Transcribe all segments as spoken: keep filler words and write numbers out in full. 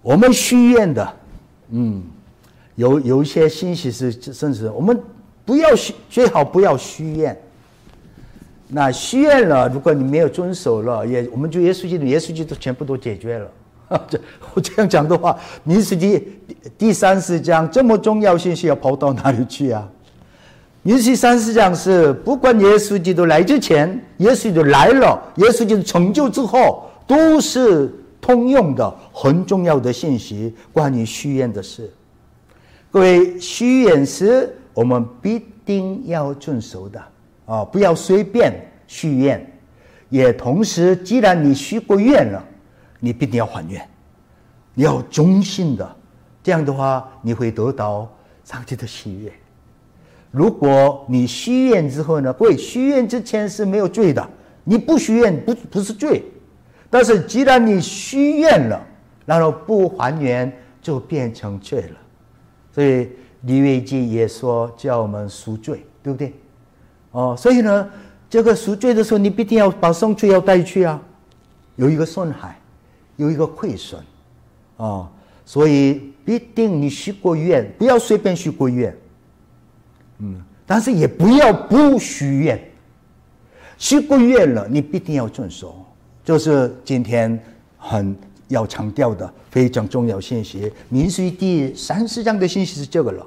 我们许愿的，嗯，有有一些信息是甚至我们不要许，最好不要许愿。那许愿了，如果你没有遵守了，也我们就耶稣基督，耶稣基督全部都解决了。这我这样讲的话，民数记第三十章这么重要信息要跑到哪里去啊？民数记三十章是不管耶稣基督来之前，耶稣基督来了，耶稣基督成就之后，都是通用的很重要的信息，关于许愿的事。各位，许愿是我们必定要遵守的啊，不要随便许愿。也同时，既然你许过愿了，你必定要还愿，你要忠心的，这样的话你会得到上帝的喜悦。如果你许愿之后呢，各位，许愿之前是没有罪的，你不许愿不不是罪，但是既然你许愿了，然后不还愿就变成罪了。所以利未记也说叫我们赎罪，对不对？哦，所以呢，这个赎罪的时候，你必定要把圣罪要带去啊，有一个损害，有一个亏损，啊、哦，所以必定你许过愿，不要随便许过愿，嗯，但是也不要不许愿，许过愿了，你必定要遵守，就是今天很要强调的非常重要信息。民数记第三十章的信息是这个了，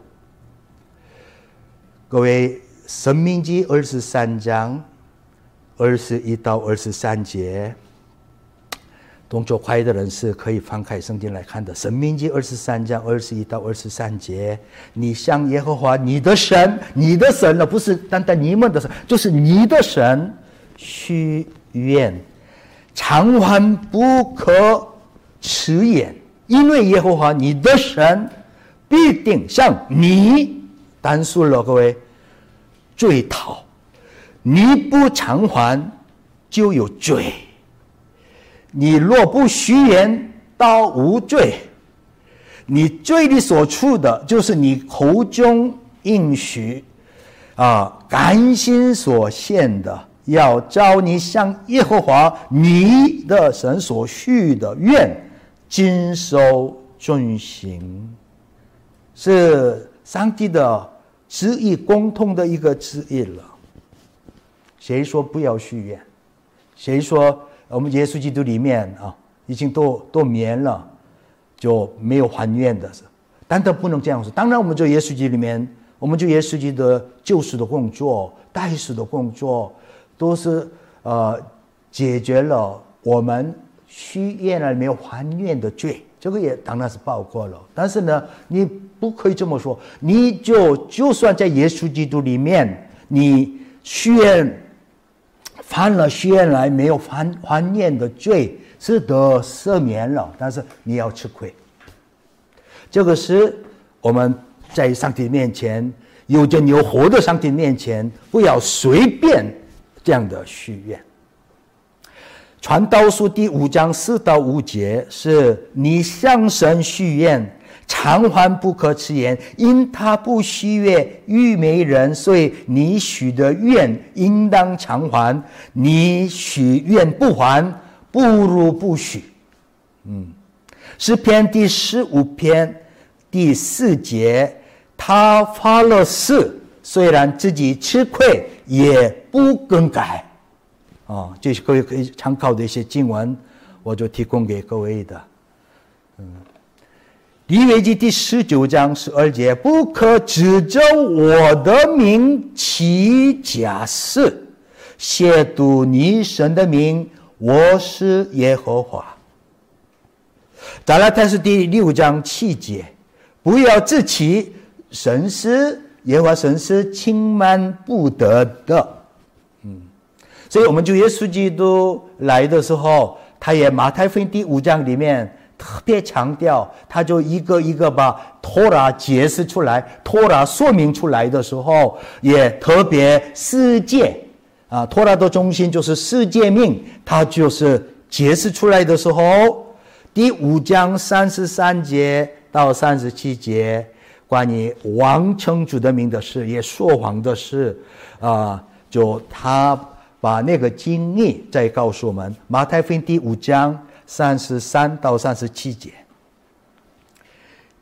各位，申命记二十三章二十一到二十三节。动作快的人是可以翻开圣经来看的。申命记二十三章二十一到二十三节，你向耶和华你的神，你的神呢，不是单单你们的神，就是你的神许愿，偿还不可迟延，因为耶和华你的神必定向你单数了，各位，追讨，你不偿还就有罪。你若不许愿，倒无罪。你罪里所处的，就是你口中应许啊，甘心所献的，要照你向耶和华你的神所许的愿，谨守遵行，是上帝的旨意，共同的一个旨意了。谁说不要许愿？谁说我们耶稣基督里面啊，已经都都免了，就没有还愿的？当然不能这样说。当然，我们在耶稣基督里面，我们就耶稣基督的救赎的工作、代赎的工作，都是呃解决了我们许愿了没有还愿的罪，这个也当然是包括了。但是呢，你不可以这么说，你就就算在耶稣基督里面，你许愿犯了许愿来没有还还愿的罪，是得赦免了，但是你要吃亏。这个是我们在上帝面前，有真有活的上帝面前，不要随便这样的许愿。传道书第五章四到五节是你向神许愿，偿还不可迟延，因他不喜悦愚昧人，所以你许的愿应当偿还。你许愿不还，不如不许。嗯，诗篇第十五篇第四节，他发了誓，虽然自己吃亏，也不更改。啊，这是各位可以参考的一些经文，我就提供给各位的。嗯。利未记第十九章十二节，不可指着我的名起假誓，亵渎你神的名，我是耶和华。加拉太书第六章七节，不要自欺，神是耶和华，神是轻慢不得的。嗯，所以我们就耶稣基督来的时候，他也马太福音第五章里面特别强调，他就一个一个把托拉解释出来，托拉说明出来的时候，也特别世界啊，托拉的中心就是世界命，他就是解释出来的时候，第五章三十三节到三十七节，关于王称主的名的事，也说谎的事啊，就他把那个经历再告诉我们，马太福音第五章三十三到三十七节。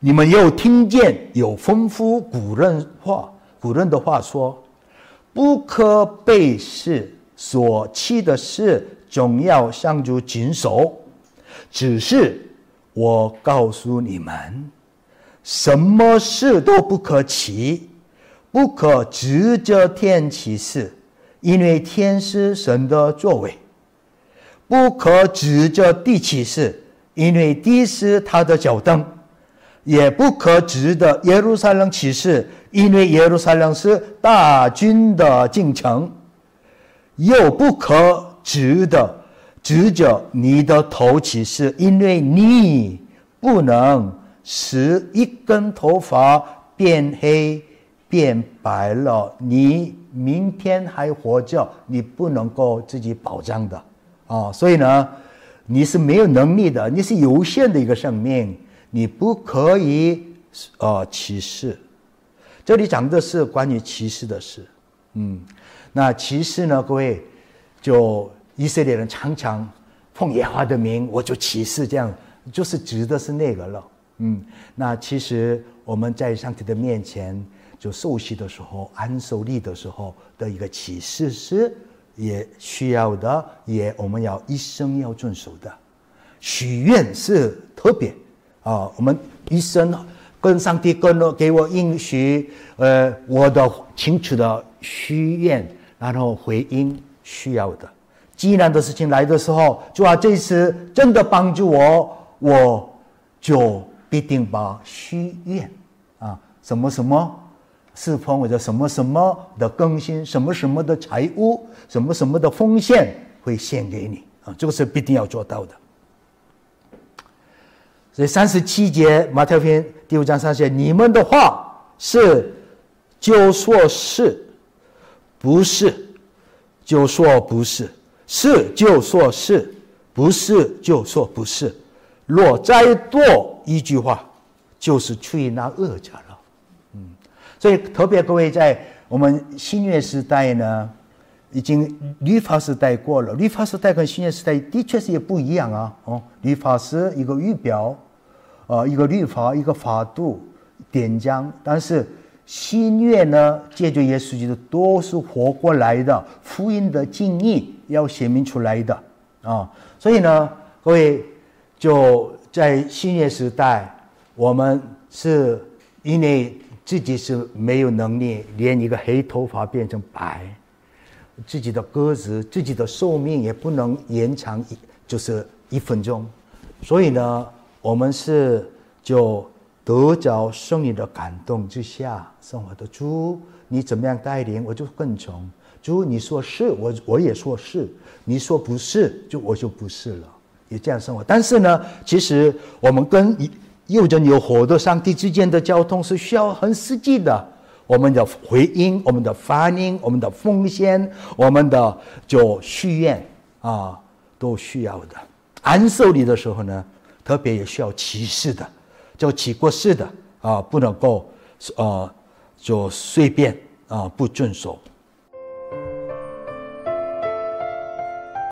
你们又听见有吩咐古人话，古人的话说，不可背誓，所起的事总要向主谨守。只是我告诉你们，什么事都不可起，不可指着天起誓，因为天是神的作为；不可指着地起誓，因为地是他的脚凳；也不可指着耶路撒冷起誓，因为耶路撒冷是大军的进城；又不可指的指着你的头起誓，因为你不能使一根头发变黑变白了，你明天还活着，你不能够自己保障的啊！所以呢，你是没有能力的，你是有限的一个生命，你不可以呃起誓。这里讲的是关于起誓的事。嗯，那起誓呢，各位，就以色列人常常奉耶和华的名，我就起誓，这样就是指的是那个了。嗯，那其实我们在上帝的面前就受洗的时候、安守礼的时候的一个起誓是也需要的，也我们要一生要遵守的。许愿是特别啊，我们一生跟上帝跟了给我应许，呃，我的清楚的许愿，然后回应需要的。极难的事情来的时候，主啊，这次真的帮助我，我就必定把许愿啊，什么什么侍奉或者什么什么的更新，什么什么的财物，什么什么的奉献会献给你啊，这个是必定要做到的。所以三十七节马太福音第五章三节，你们的话是就说是，不是就说不是。是就说是，不是就说不是。若再多一句话，就是出于那恶者了。嗯，所以特别各位在我们新约时代呢，已经律法时代过了。律法时代跟新约时代的确是也不一样啊。哦，律法是一个预表，呃，一个律法，一个法度典章，但是新约呢，借着耶稣基督都是活过来的，福音的经义要显明出来的啊。所以呢，各位就在新约时代，我们是因为自己是没有能力，连一个黑头发变成白，自己的个子、自己的寿命也不能延长，就是一分钟。所以呢，我们是就得着圣灵的感动之下生活的。主，你怎么样带领，我就跟从。主，你说是，我我也说是；你说不是，就我就不是了，也这样生活。但是呢，其实我们跟有人有火的上帝之间的交通是需要很实际的，我们的回应、我们的反应、我们的奉献、我们的就许愿啊，都需要的。安守礼的时候呢，特别也需要起誓的。就起过誓的啊，不能够呃就随便啊不遵守。